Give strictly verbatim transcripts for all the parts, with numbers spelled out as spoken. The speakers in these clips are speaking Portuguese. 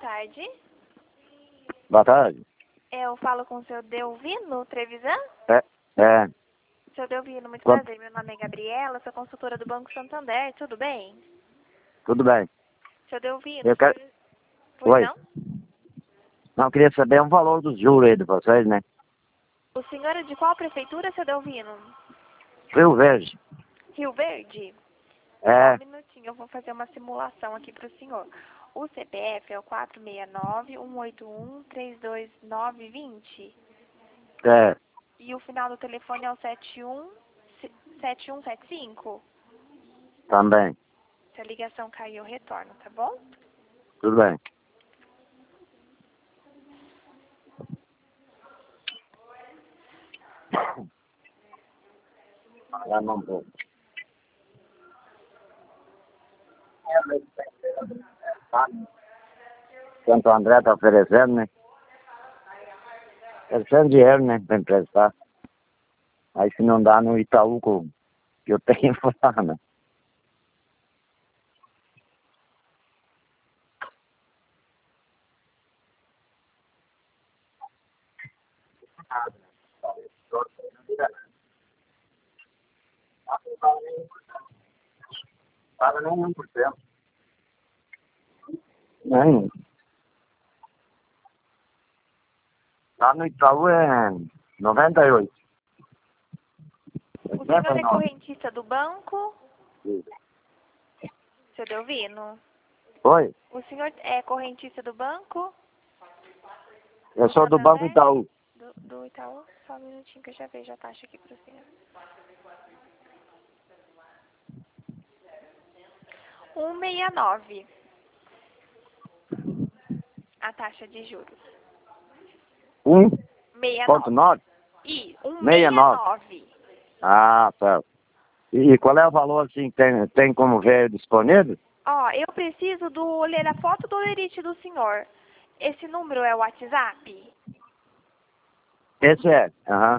tarde. Boa tarde. Eu falo com o seu Delvino Trevisan? É, é. Seu Delvino, muito Quanto? prazer. Meu nome é Gabriela, sou consultora do Banco Santander. Tudo bem? Tudo bem. Seu Delvino, Eu quero... pois Oi. não? Não, eu queria saber o valor dos juros aí de vocês, né? O senhor é de qual prefeitura, seu Delvino? Rio Verde. Rio Verde? Só É, um minutinho, eu vou fazer uma simulação aqui para o senhor. O C P F é o quatro seis nove, um oito um, três dois nove, dois zero. é. E o final do telefone é o sete um sete um sete cinco. Também. Se a ligação cair, eu retorno, tá bom? Tudo bem. Já não vou. Santo André tá oferecendo, né? Oferecendo dinheiro, né? Pra emprestar. Aí se não dá no Itaú com- que eu tenho lá, né? Paga nem um por cento. Nem. Lá no Itaú é noventa e oito. O senhor é correntista do banco? Seu Delvino? Oi, O senhor é correntista do banco? eu sou do Banco Itaú. Do, do Itaú? Só um minutinho que eu já vejo a taxa aqui para o senhor. cento e sessenta e nove. A taxa de juros. um sessenta ponto e nove. nove? E cento e sessenta e sessenta e nove. nove. Ah, certo. E qual é o valor, assim, tem, tem como ver disponível? Ó, eu preciso do ler a foto do lerite do senhor. Esse número é o WhatsApp? Esse é, aham.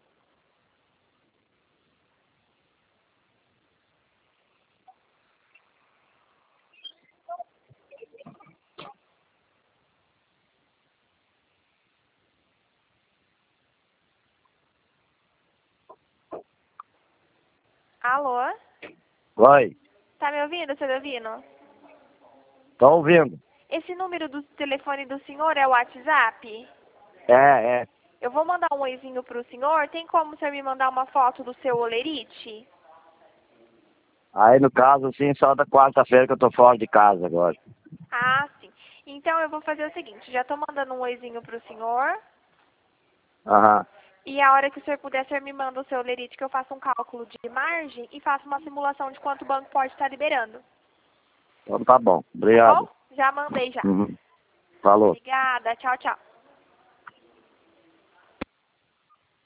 Alô? Oi, Tá me ouvindo, seu Delvino? tô ouvindo. Esse número do telefone do senhor é o WhatsApp? É, é. Eu vou mandar um oizinho pro senhor. Tem como o senhor me mandar uma foto do seu olerite? Aí, no caso, assim, só da quarta-feira que eu tô fora de casa agora. Ah, sim. Então eu vou fazer o seguinte, já tô mandando um oizinho pro senhor. Aham. E a hora que o senhor puder, o senhor me manda o seu olerite que eu faço um cálculo de margem e faço uma simulação de quanto o banco pode estar liberando. Então tá bom. Tá bom? Obrigado. Já mandei já. Uhum. Falou. Obrigada. Tchau, tchau.